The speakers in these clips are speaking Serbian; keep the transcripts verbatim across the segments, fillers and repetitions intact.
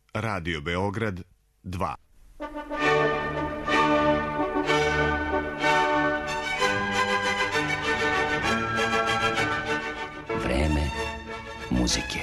Radio Beograd dva. Vreme muzike.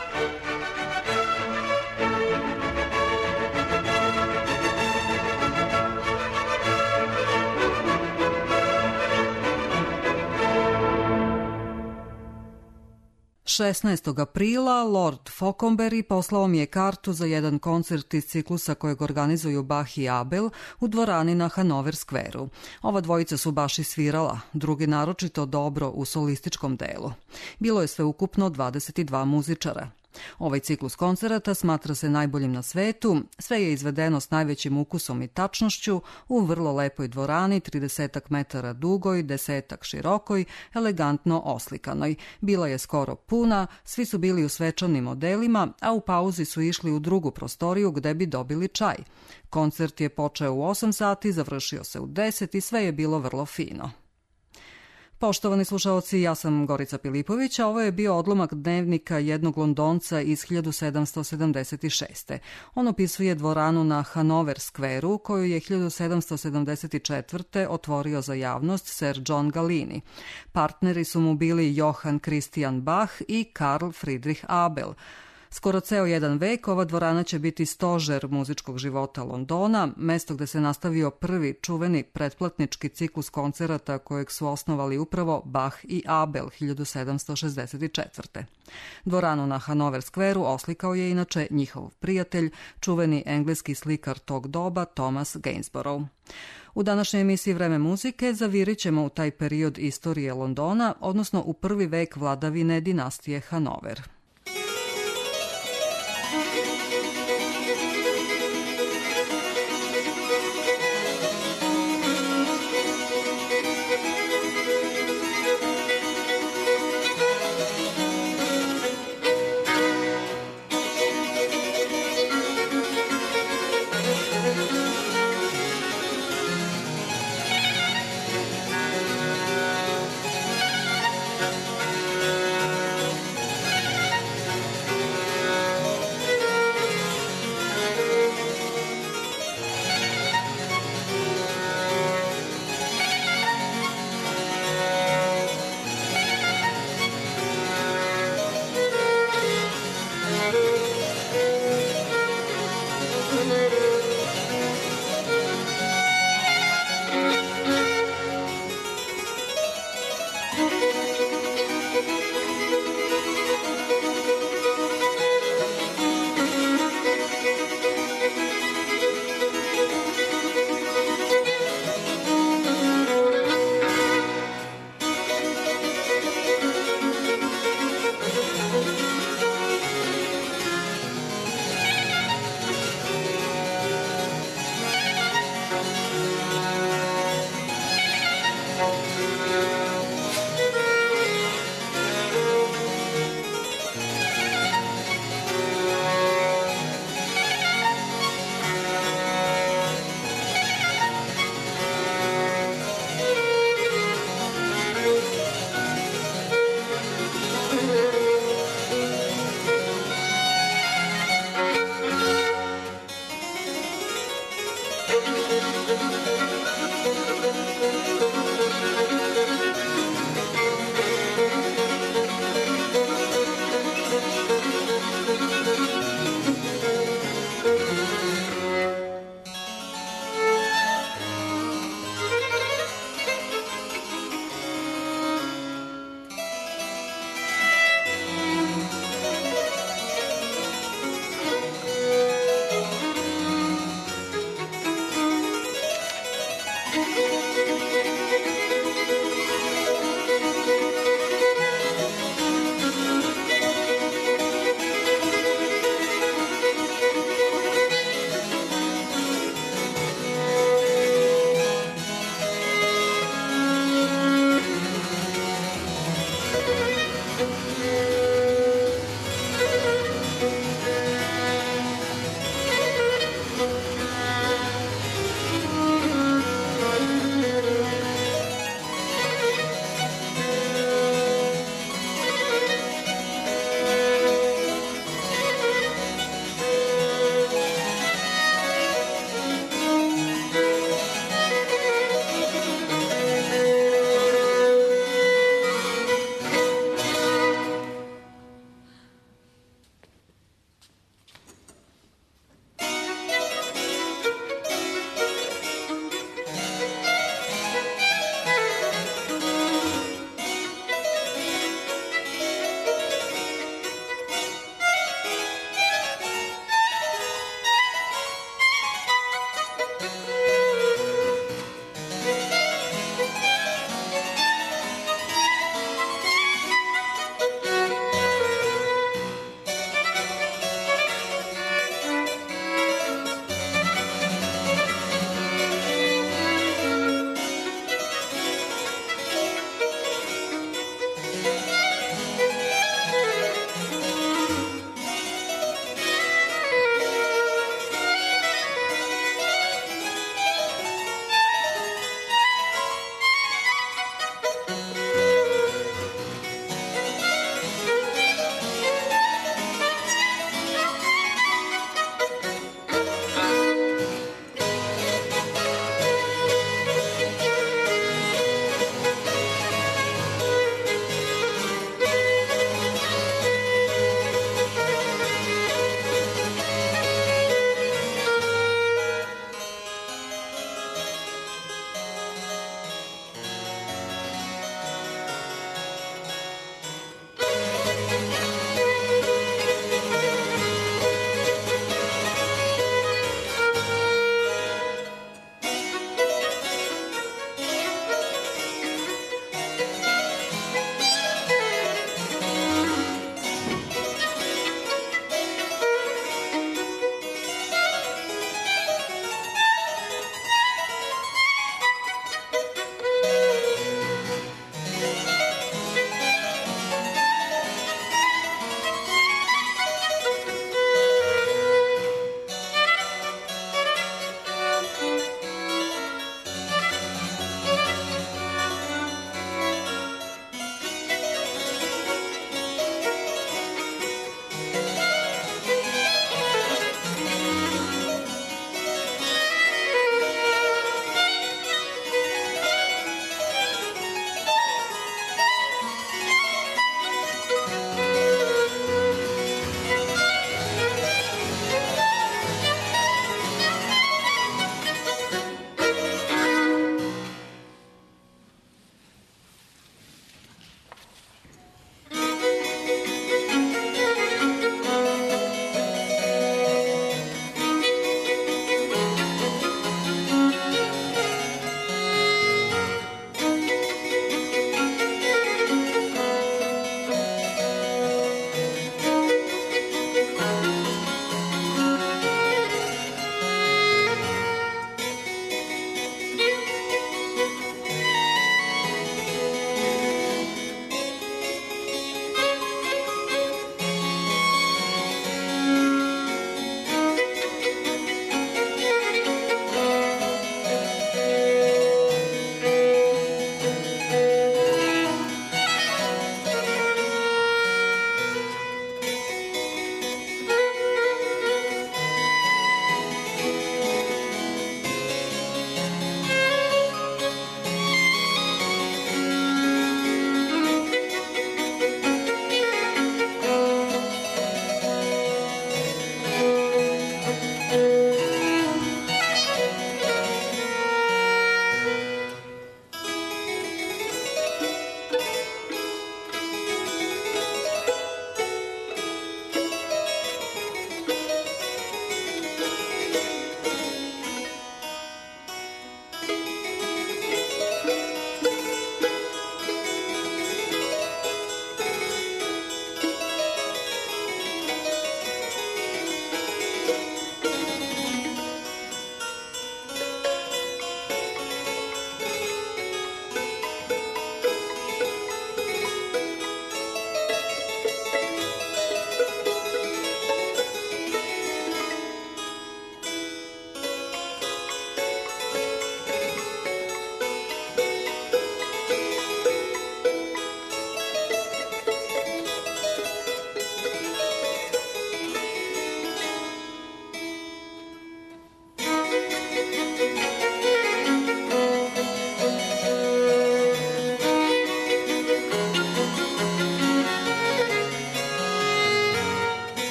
šesnaestog aprila Lord Falconberry poslao mi je kartu za jedan koncert iz ciklusa kojeg organizuju Bach i Abel u dvorani na Hanover skveru. Ova dvojica su baš i svirala, drugi naročito dobro u solističkom delu. Bilo je sve ukupno dvadeset dva muzičara. Ovaj ciklus koncerata smatra se najboljim na svetu, sve je izvedeno s najvećim ukusom i tačnošću u vrlo lepoj dvorani, trideset metara dugoj, desetak širokoj, elegantno oslikanoj. Bila je skoro puna, svi su bili u svečanim odelima, a u pauzi su išli u drugu prostoriju gde bi dobili čaj. Koncert je počeo u osam sati, završio se u deset i sve je bilo vrlo fino. Poštovani slušaoci, ja sam Gorica Pilipović, a ovo je bio odlomak dnevnika jednog Londonca iz hiljadu sedamsto sedamdeset šeste. On opisuje dvoranu na Hanover skveru, koju je hiljadu sedamsto sedamdeset četvrte otvorio za javnost Sir John Galini. Partneri su mu bili Johann Christian Bach i Karl Friedrich Abel. Skoro ceo jedan vek ova dvorana će biti stožer muzičkog života Londona, mesto gde se nastavio prvi čuveni pretplatnički ciklus koncerata kojeg su osnovali upravo Bach i Abel hiljadu sedamsto šezdeset četvrte. Dvoranu na Hanover skveru oslikao je inače njihov prijatelj, čuveni engleski slikar tog doba Thomas Gainsborough. U današnjoj emisiji Vreme muzike zavirit ćemo u taj period istorije Londona, odnosno u prvi vek vladavine dinastije Hanover.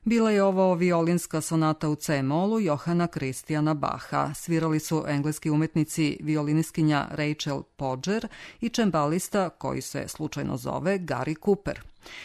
Bila je ovo violinska sonata u C-molu Johana Christiana Bacha. Svirali su engleski umetnici violinistkinja Rachel Podger i čembalista koji se slučajno zove Gary Cooper.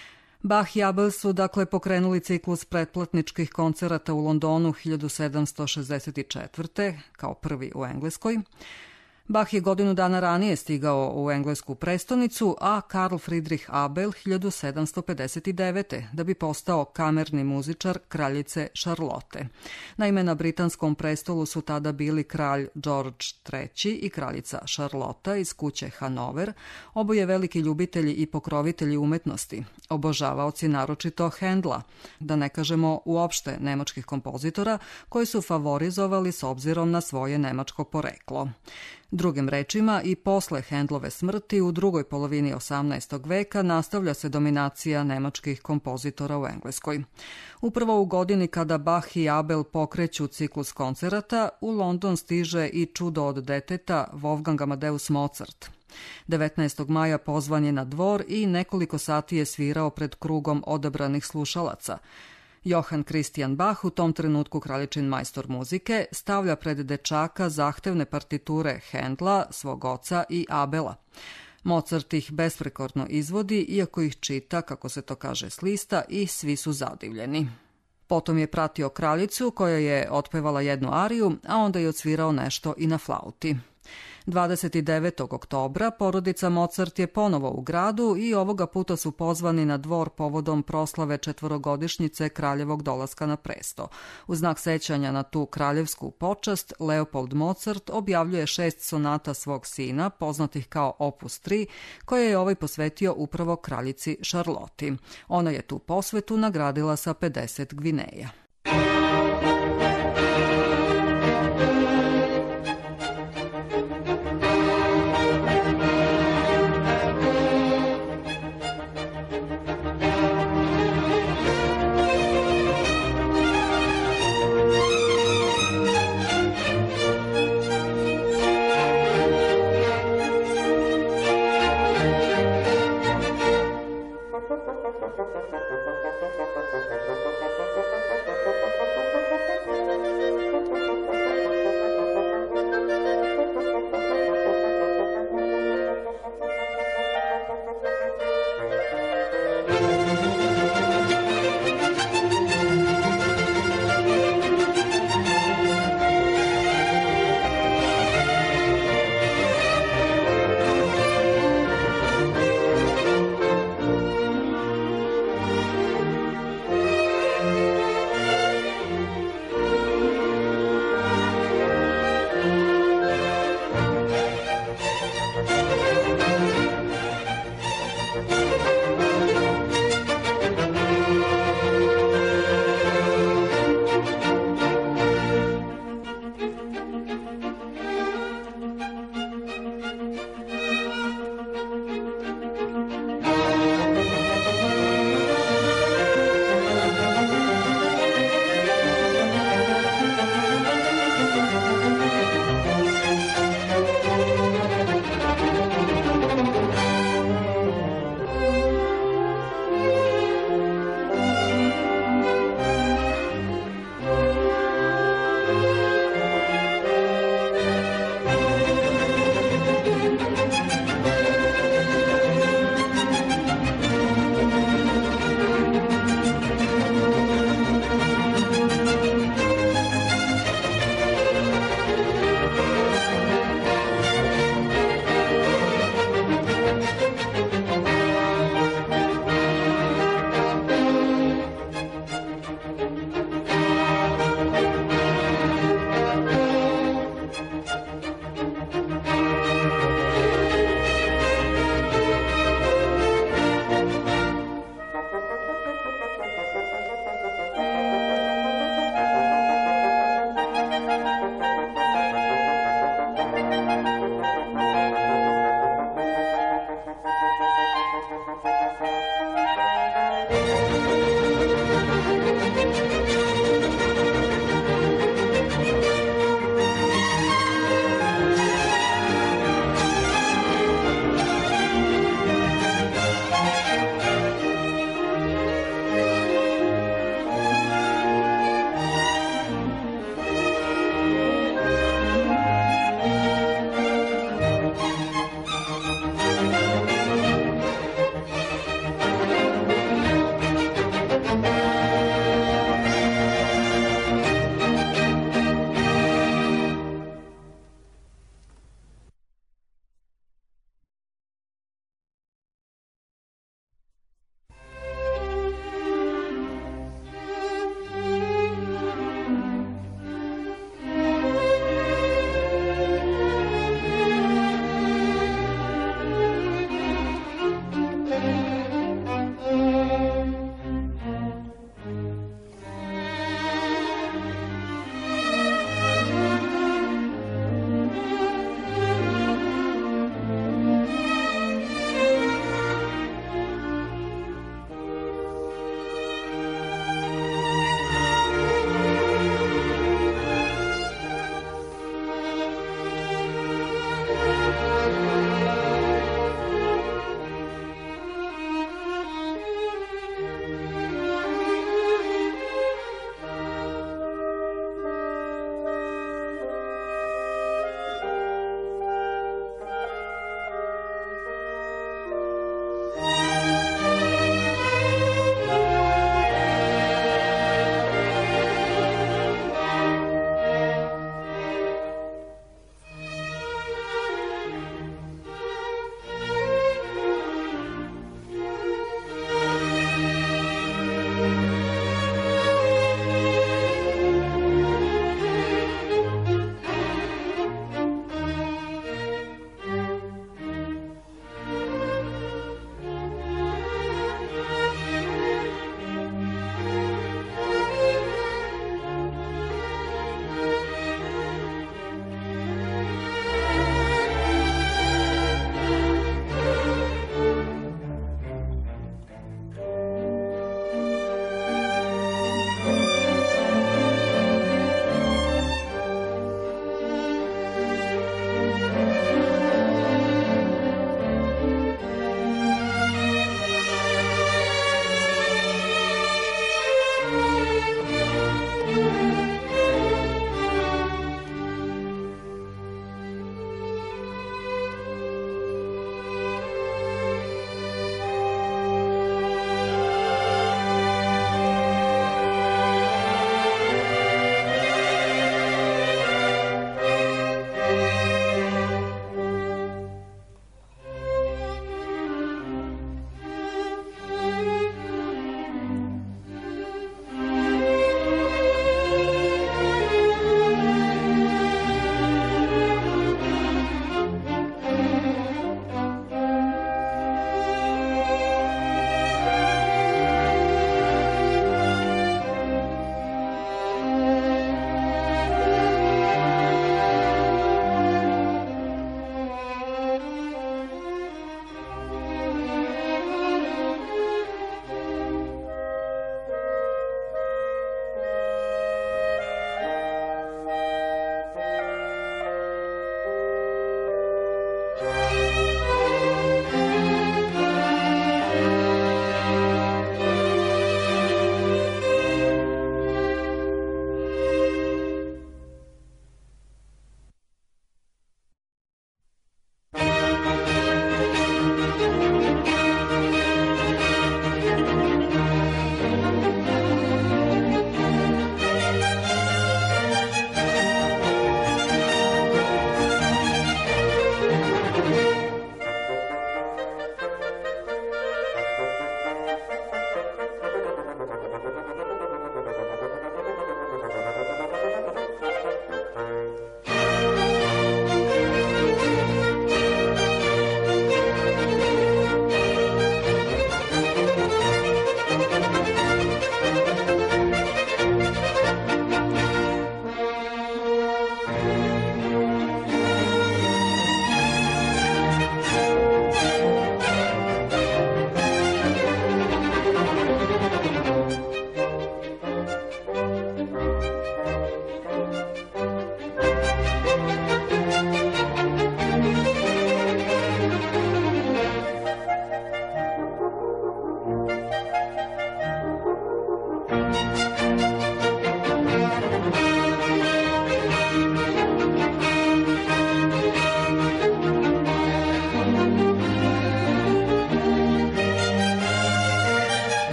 Bach i Abel su dakle pokrenuli ciklus pretplatničkih koncerata u Londonu hiljadu sedamsto šezdeset četvrte kao prvi u Engleskoj. Bach je godinu dana ranije stigao u englesku prestonicu, a Karl Friedrich Abel hiljadu sedamsto pedeset devete da bi postao kamerni muzičar kraljice Šarlote. Naime, na britanskom prestolu su tada bili kralj George treći i kraljica Šarlota iz kuće Hanover, oboje veliki ljubitelji i pokrovitelji umetnosti, obožavaoci naročito Hendla, da ne kažemo uopšte nemačkih kompozitora koji su favorizovali s obzirom na svoje nemačko poreklo. Drugim rečima, i posle Hendlove smrti u drugoj polovini osamnaestog veka nastavlja se dominacija nemačkih kompozitora u Engleskoj. Upravo u godini kada Bach i Abel pokreću ciklus koncerata, u London stiže i čudo od deteta Wolfgang Amadeus Mozart. devetnaestog maja pozvan je na dvor i nekoliko sati je svirao pred krugom odabranih slušalaca. Johann Christian Bach, u tom trenutku kraljičin majstor muzike, stavlja pred dečaka zahtevne partiture Hendla, svog oca i Abela. Mozart ih besprekorno izvodi, iako ih čita, kako se to kaže, s lista, i svi su zadivljeni. Potom je pratio kraljicu koja je otpevala jednu ariju, a onda je odsvirao nešto i na flauti. dvadeset devetog oktobra porodica Mozart je ponovo u gradu i ovoga puta su pozvani na dvor povodom proslave četvorogodišnjice kraljevog dolaska na presto. U znak sećanja na tu kraljevsku počast, Leopold Mozart objavljuje šest sonata svog sina, poznatih kao Opus tri, koje je ovaj posvetio upravo kraljici Šarloti. Ona je tu posvetu nagradila sa pedeset gvineja. Thank you.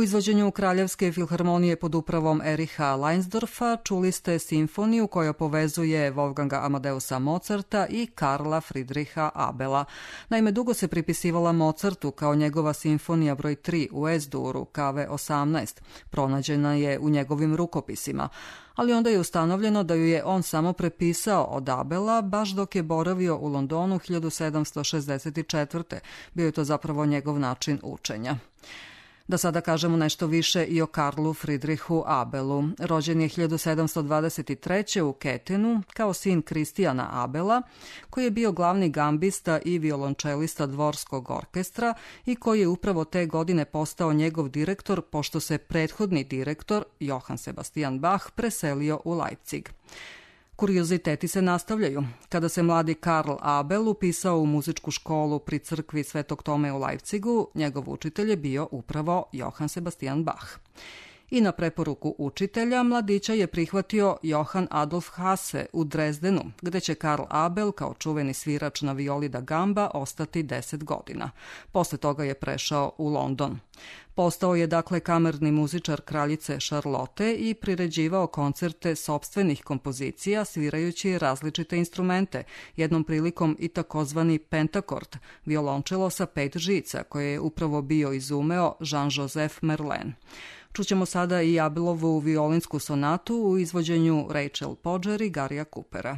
izvođenju Kraljevske filharmonije pod upravom Ericha Leinsdorfa čuli ste simfoniju koja povezuje Wolfganga Amadeusa Mozarta i Karla Friedricha Abela. Naime, dugo se pripisivala Mozartu kao njegova simfonija broj tri u Es-duru K V osamnaest. Pronađena je u njegovim rukopisima, ali onda je ustanovljeno da ju je on samo prepisao od Abela baš dok je boravio u Londonu hiljadu sedamsto šezdeset četvrte. Bio je to zapravo njegov način učenja. Da sada kažemo nešto više i o Karlu Friedrichu Abelu. Rođen je hiljadu sedamsto dvadeset treće u Ketenu kao sin Kristijana Abela, koji je bio glavni gambista i violončelista dvorskog orkestra i koji je upravo te godine postao njegov direktor, pošto se prethodni direktor, Johann Sebastian Bach, preselio u Leipzig. Kurioziteti se nastavljaju. Kada se mladi Karl Abel upisao u muzičku školu pri crkvi Svetog Tome u Leipzigu, njegov učitelj je bio upravo Johann Sebastian Bach. I na preporuku učitelja, mladića je prihvatio Johann Adolf Hasse u Drezdenu, gde će Karl Abel kao čuveni svirač na violi da gamba ostati deset godina. Posle toga je prešao u London. Postao je dakle kamerni muzičar kraljice Šarlote i priređivao koncerte sopstvenih kompozicija svirajući različite instrumente, jednom prilikom i takozvani pentakord, violončelo sa pet žica koje je upravo bio izumeo Jean-Joseph Merlin. Čućemo sada i Abelovu violinsku sonatu u izvođenju Rachel Podger i Garija Coopera.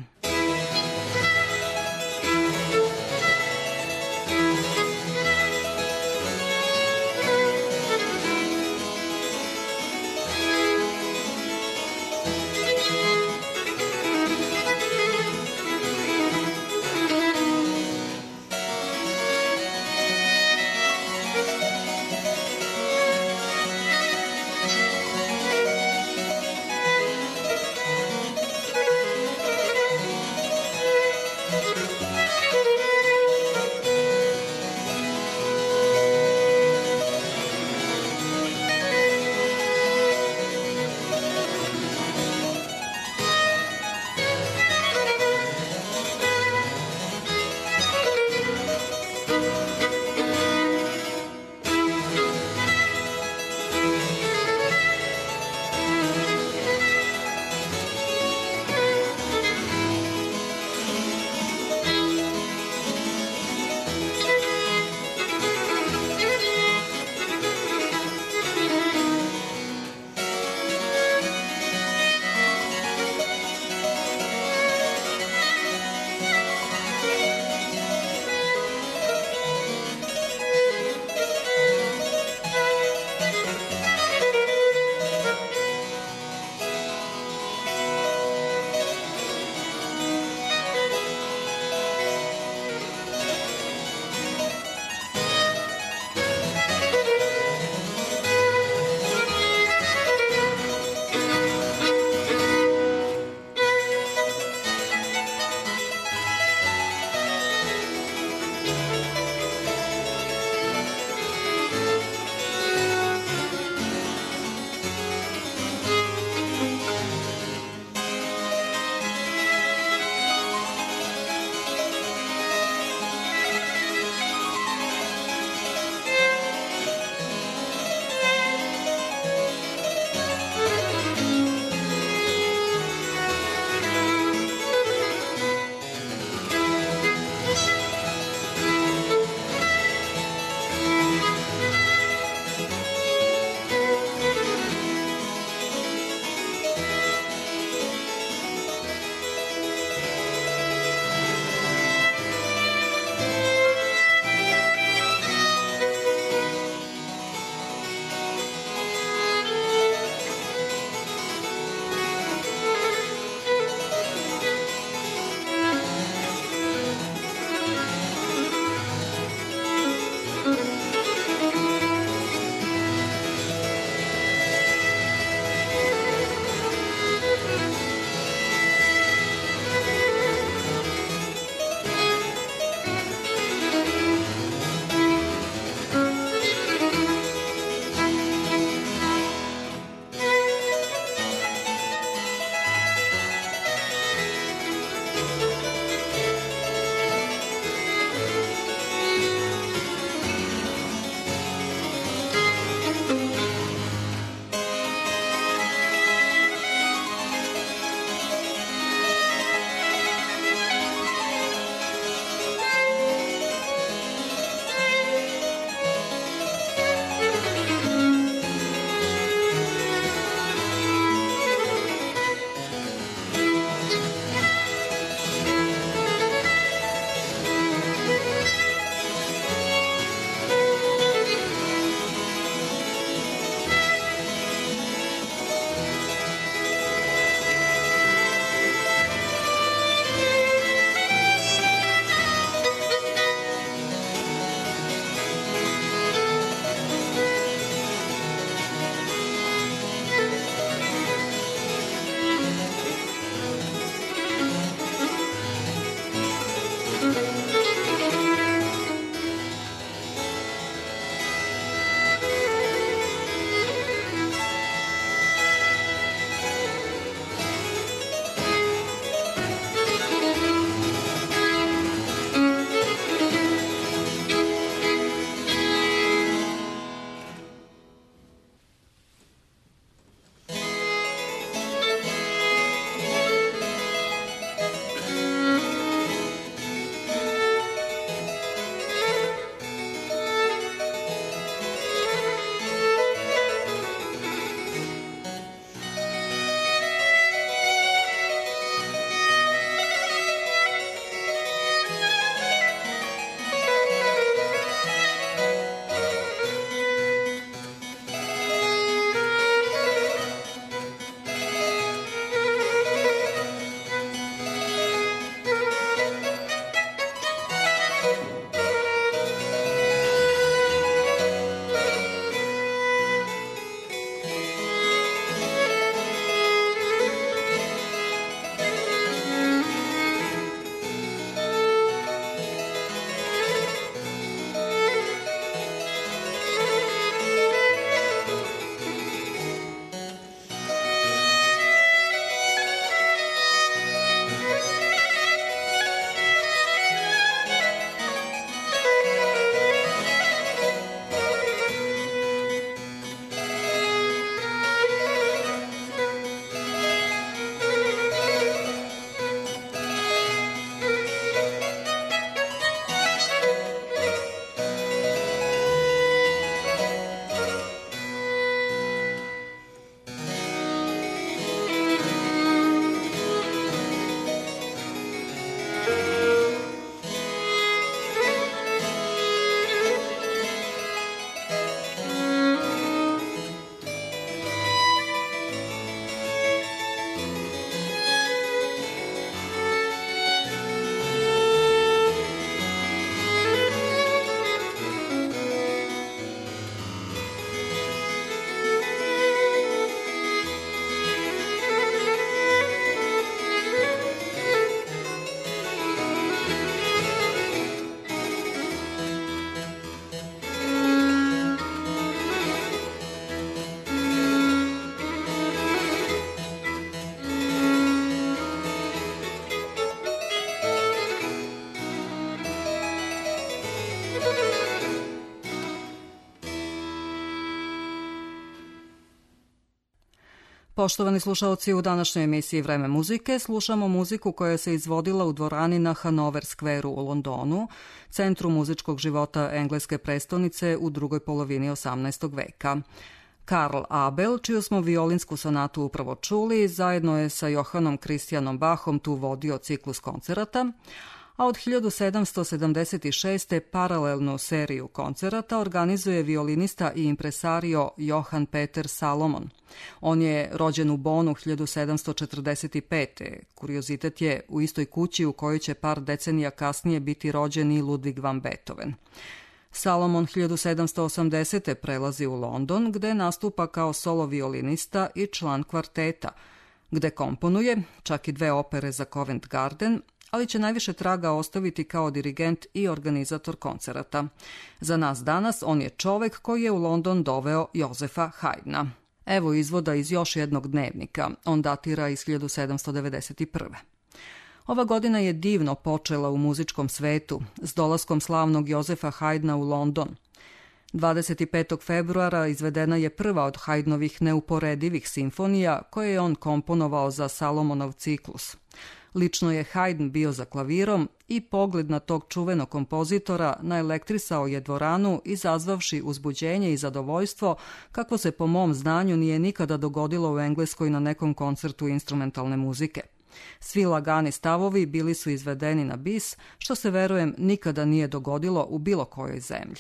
Poštovani slušaoci, u današnjoj emisiji Vreme muzike slušamo muziku koja se izvodila u dvorani na Hanover Square u Londonu, centru muzičkog života engleske prestonice u drugoj polovini osamnaestog veka. Karl Abel, čiju smo violinsku sonatu upravo čuli, zajedno je sa Johannom Christianom Bachom tu vodio ciklus koncerata, a od hiljadu sedamsto sedamdeset šeste. paralelnu seriju koncerata organizuje violinista i impresario Johann Peter Salomon. On je rođen u Bonu hiljadu sedamsto četrdeset pete. Kuriozitet je u istoj kući u kojoj će par decenija kasnije biti rođen i Ludwig van Beethoven. Salomon hiljadu sedamsto osamdesete. prelazi u London, gde nastupa kao solo violinista i član kvarteta, gde komponuje čak i dve opere za Covent Garden, ali će najviše traga ostaviti kao dirigent i organizator koncerata. Za nas danas on je čovek koji je u London doveo Jozefa Haydna. Evo izvoda iz još jednog dnevnika, on datira iz hiljadu sedamsto devedeset prve. Ova godina je divno počela u muzičkom svetu s dolaskom slavnog Jozefa Haydna u London. dvadeset petog februara izvedena je prva od Haydnovih neuporedivih simfonija koje je on komponovao za Salomonov ciklus. Lično je Haydn bio za klavirom i pogled na tog čuvenog kompozitora naelektrisao je dvoranu, izazvavši uzbuđenje i zadovoljstvo kakvo se po mom znanju nije nikada dogodilo u Engleskoj na nekom koncertu instrumentalne muzike. Svi lagani stavovi bili su izvedeni na bis, što se, verujem, nikada nije dogodilo u bilo kojoj zemlji.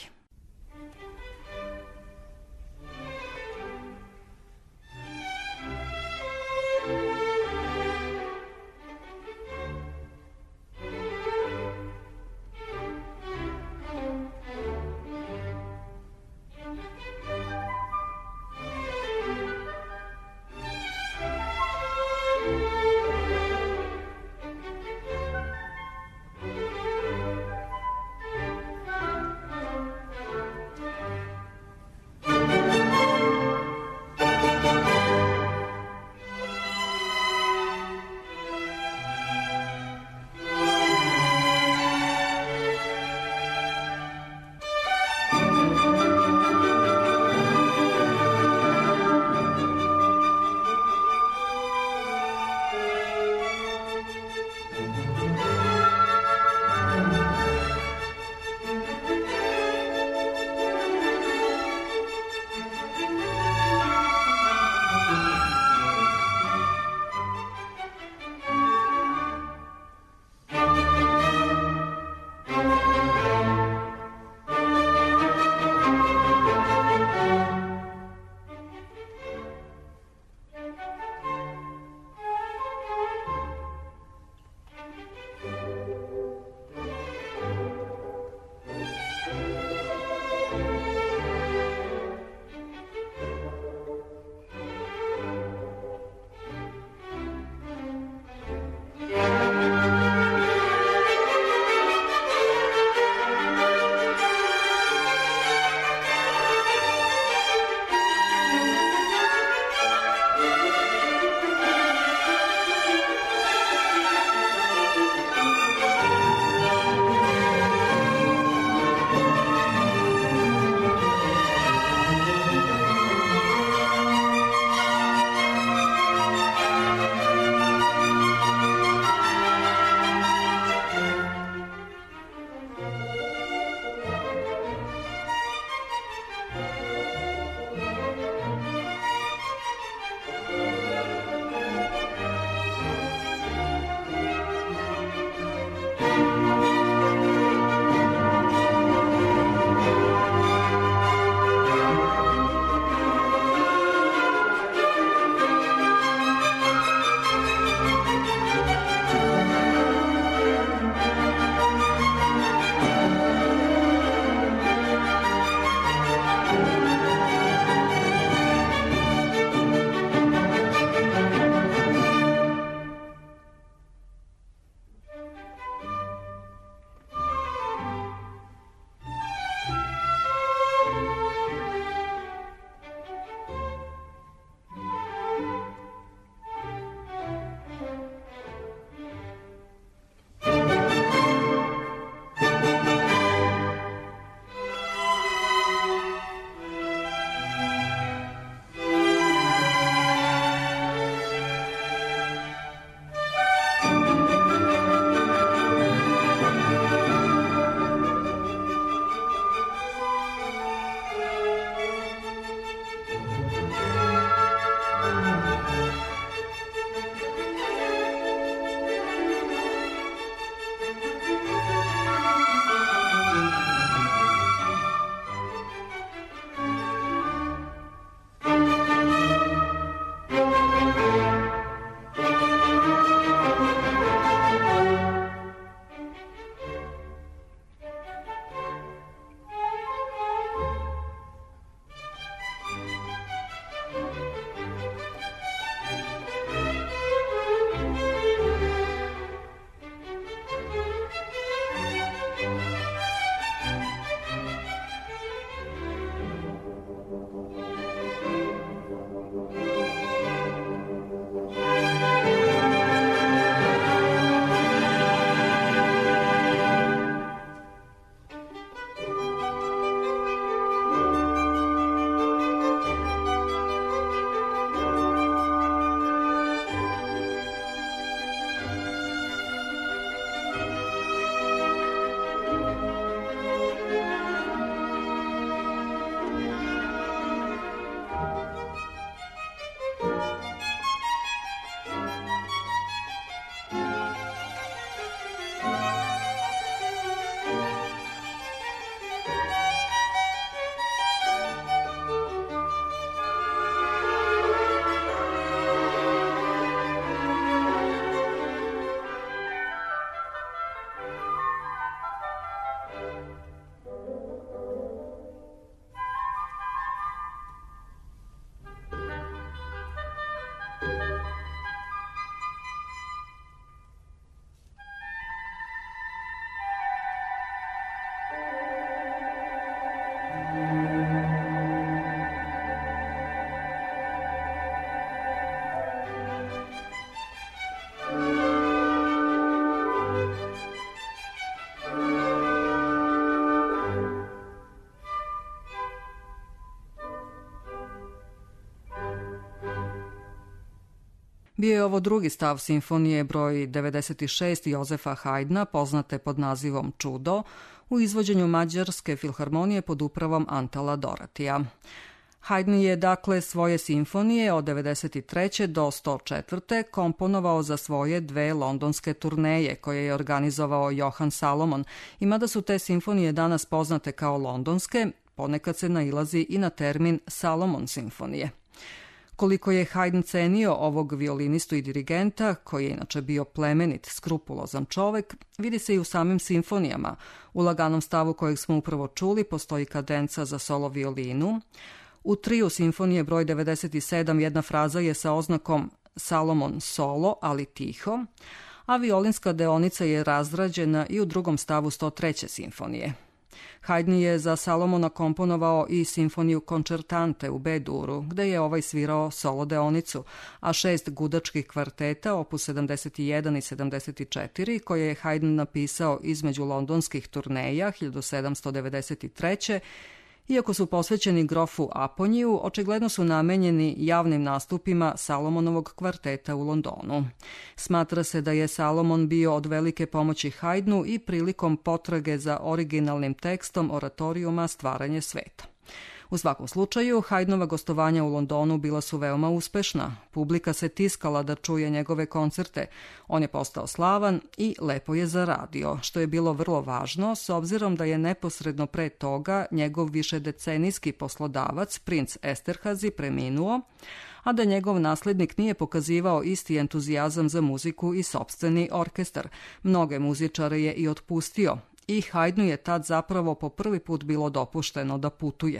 Bio je ovo drugi stav simfonije broj devedeset šest Jozefa Haydna, poznate pod nazivom Čudo, u izvođenju Mađarske filharmonije pod upravom Antala Doratija. Haydn je dakle svoje simfonije od devedeset treće do sto četvrte komponovao za svoje dve londonske turneje koje je organizovao Johann Salomon, i mada su te simfonije danas poznate kao londonske, ponekad se nailazi i na termin Salomon simfonije. Koliko je Haydn cenio ovog violinistu i dirigenta, koji je inače bio plemenit, skrupulozan čovek, vidi se i u samim simfonijama. U laganom stavu kojeg smo upravo čuli postoji kadenca za solo violinu. U triju simfonije broj devedeset sedam jedna fraza je sa oznakom Salomon solo, ali tiho, a violinska deonica je razrađena i u drugom stavu sto treće simfonije. Haydn je za Salomona komponovao i simfoniju Koncertante u B-duru, gde je ovaj svirao solo deonicu, a šest gudačkih kvarteta, opus sedamdeset jedan i sedamdeset četiri, koje je Haydn napisao između londonskih turneja hiljadu sedamsto devedeset treće, iako su posvećeni grofu Aponiju, očigledno su namenjeni javnim nastupima Salomonovog kvarteta u Londonu. Smatra se da je Salomon bio od velike pomoći Haydnu i prilikom potrage za originalnim tekstom oratorijuma Stvaranje sveta. U svakom slučaju, Haydnova gostovanja u Londonu bila su veoma uspešna. Publika se tiskala da čuje njegove koncerte. On je postao slavan i lepo je zaradio, što je bilo vrlo važno s obzirom da je neposredno pre toga njegov višedecenijski poslodavac, princ Esterhazy, preminuo, a da njegov naslednik nije pokazivao isti entuzijazam za muziku i sopstveni orkestar. Mnoge muzičare je i otpustio i Haydnu je tad zapravo po prvi put bilo dopušteno da putuje.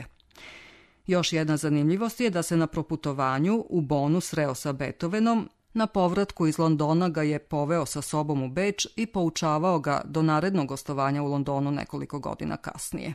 Još jedna zanimljivost je da se na proputovanju u Bonu sreo sa Beethovenom, na povratku iz Londona ga je poveo sa sobom u Beč i poučavao ga do narednog gostovanja u Londonu nekoliko godina kasnije.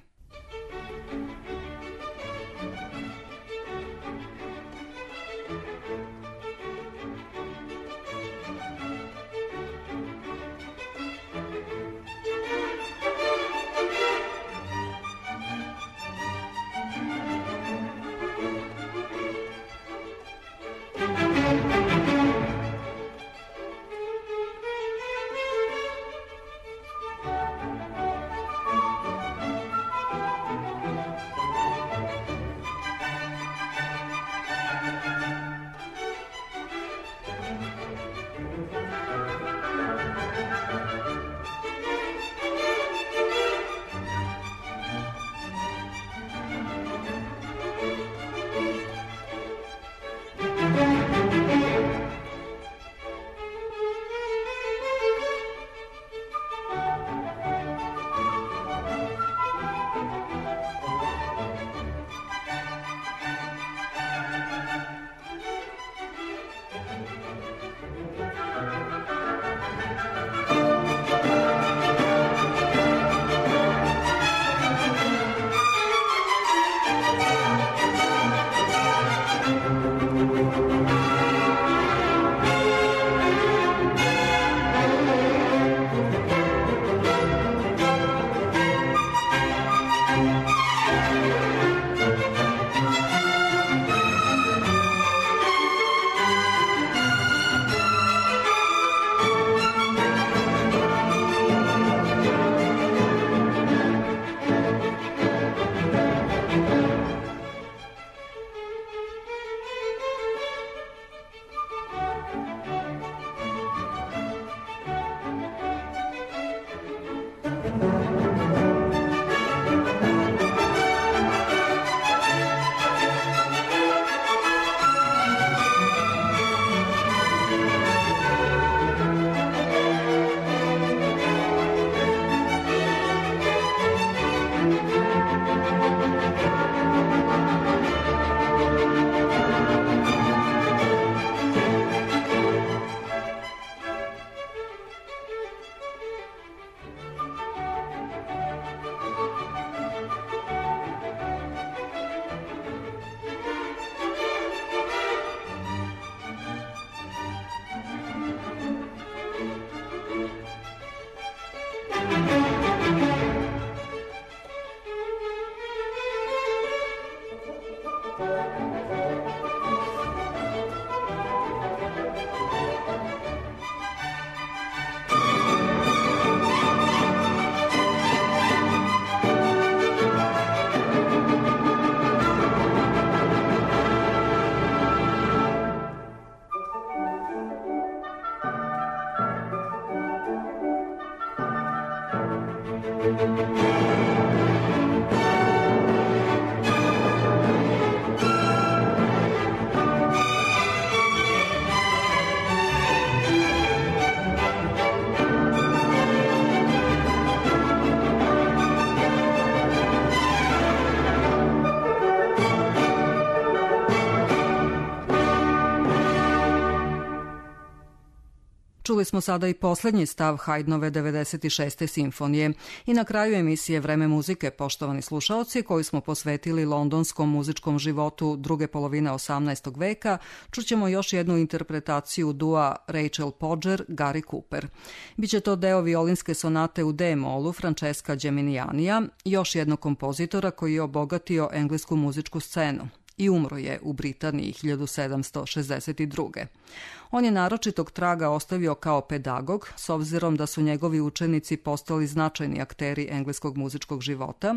Čuli smo sada i poslednji stav Haydnove devedeset šeste simfonije i na kraju emisije Vreme muzike, poštovani slušaoci, koju smo posvetili londonskom muzičkom životu druge polovine osamnaestog veka, čućemo još jednu interpretaciju dua Rachel Podger, Gary Cooper. Biće to deo violinske sonate u D-molu Francesca Geminianija, još jednog kompozitora koji je obogatio englesku muzičku scenu i umro je u Britaniji hiljadu sedamsto šezdeset druge. On je naročitog traga ostavio kao pedagog, s obzirom da su njegovi učenici postali značajni akteri engleskog muzičkog života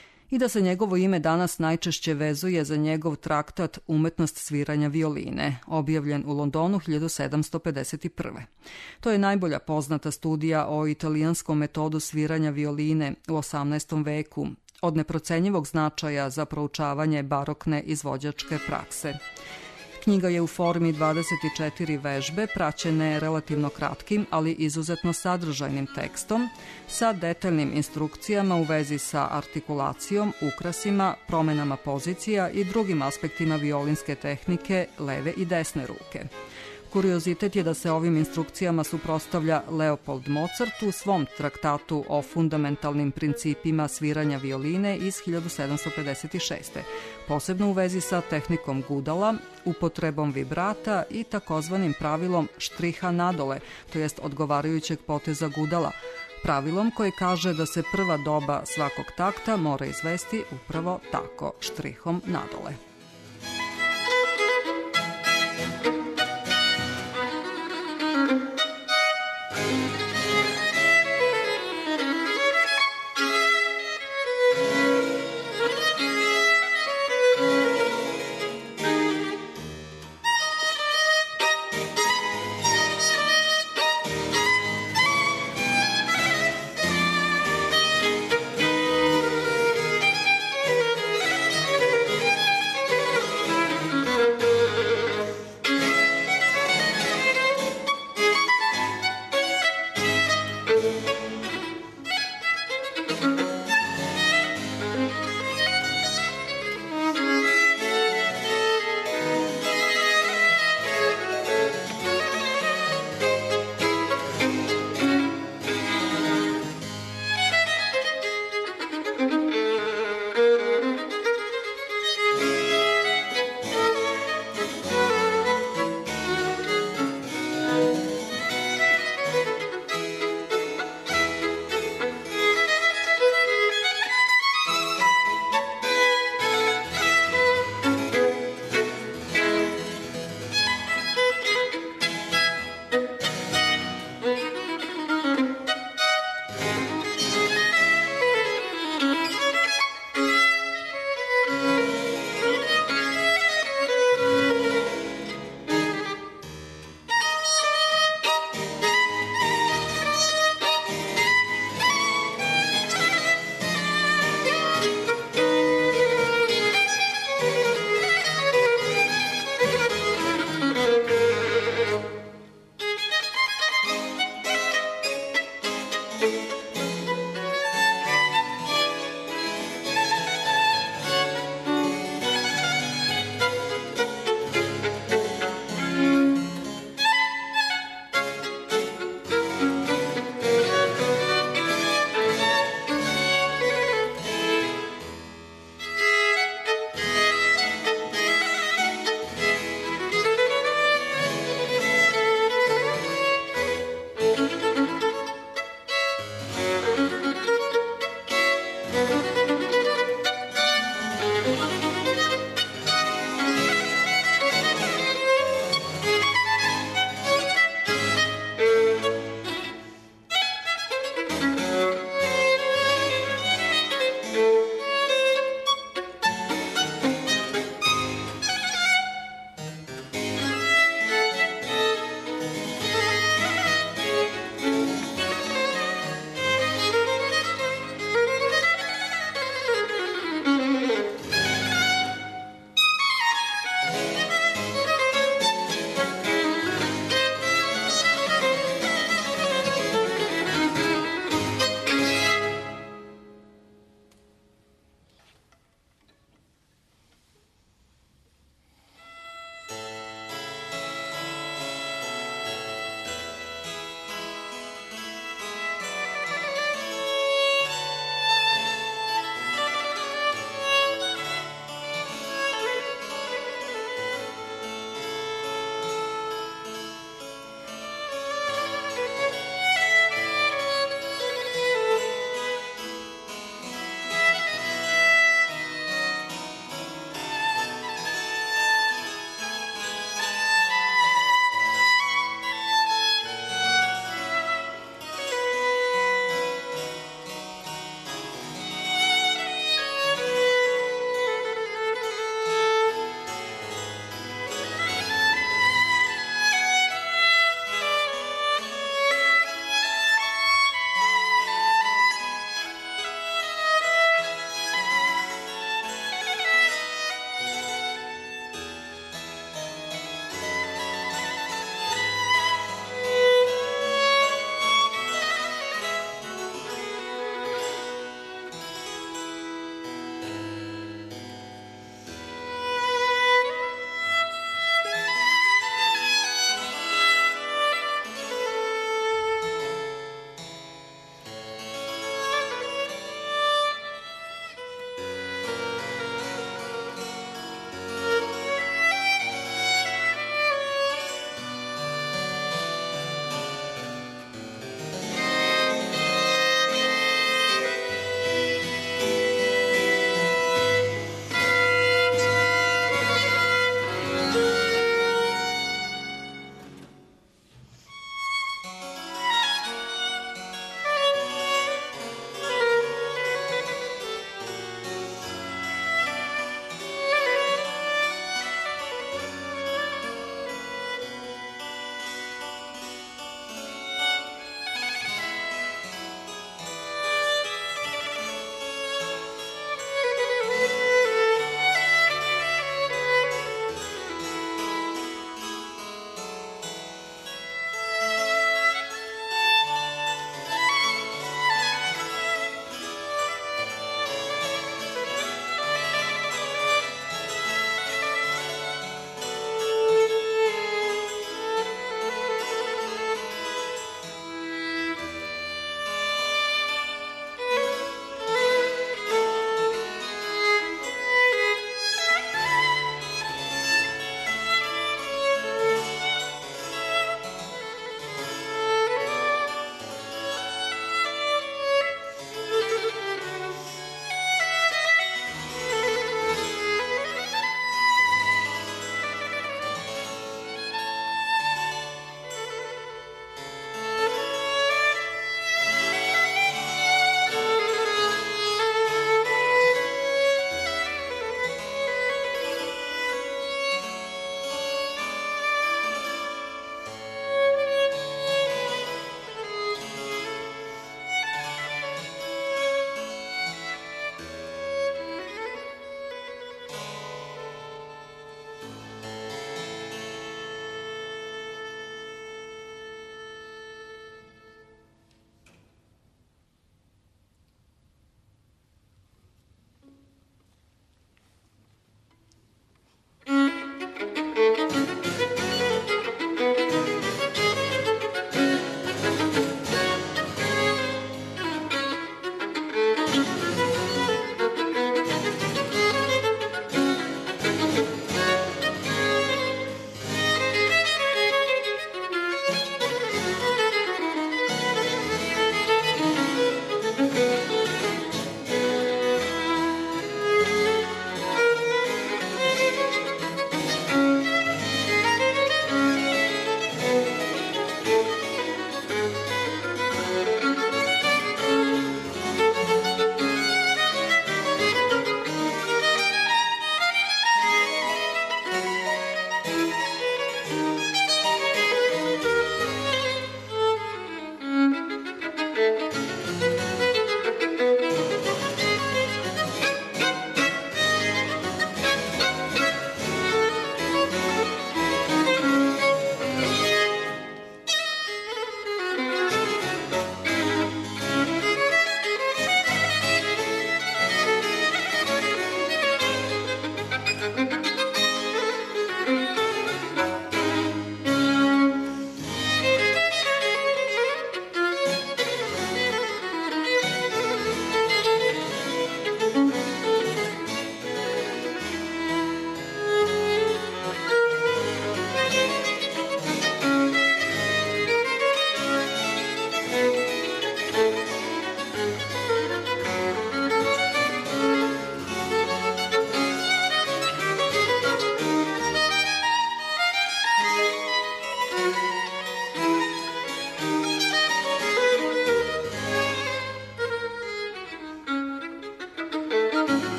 i da se njegovo ime danas najčešće vezuje za njegov traktat Umetnost sviranja violine, objavljen u Londonu hiljadu sedamsto pedeset prve. To je najbolja poznata studija o italijanskom metodu sviranja violine u osamnaestom veku, od neprocenjivog značaja za proučavanje barokne izvođačke prakse. Knjiga je u formi dvadeset četiri vežbe, praćene relativno kratkim, ali izuzetno sadržajnim tekstom, sa detaljnim instrukcijama u vezi sa artikulacijom, ukrasima, promenama pozicija i drugim aspektima violinske tehnike leve i desne ruke. Kuriozitet je da se ovim instrukcijama suprotstavlja Leopold Mozart u svom traktatu o fundamentalnim principima sviranja violine iz hiljadu sedamsto pedeset šeste, posebno u vezi sa tehnikom gudala, upotrebom vibrata i takozvanim pravilom štriha nadole, to jest odgovarajućeg poteza gudala, pravilom koje kaže da se prva doba svakog takta mora izvesti upravo tako, štrihom nadole.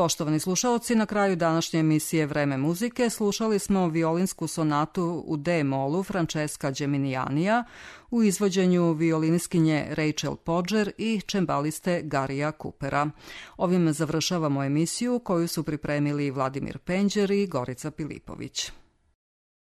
Poštovani slušaoci, na kraju današnje emisije Vreme muzike slušali smo violinsku sonatu u D-molu Francesca Geminianija u izvođenju violiniskinje Rachel Podger i čembaliste Garija Coopera. Ovim završavamo emisiju koju su pripremili Vladimir Penđer i Gorica Pilipović.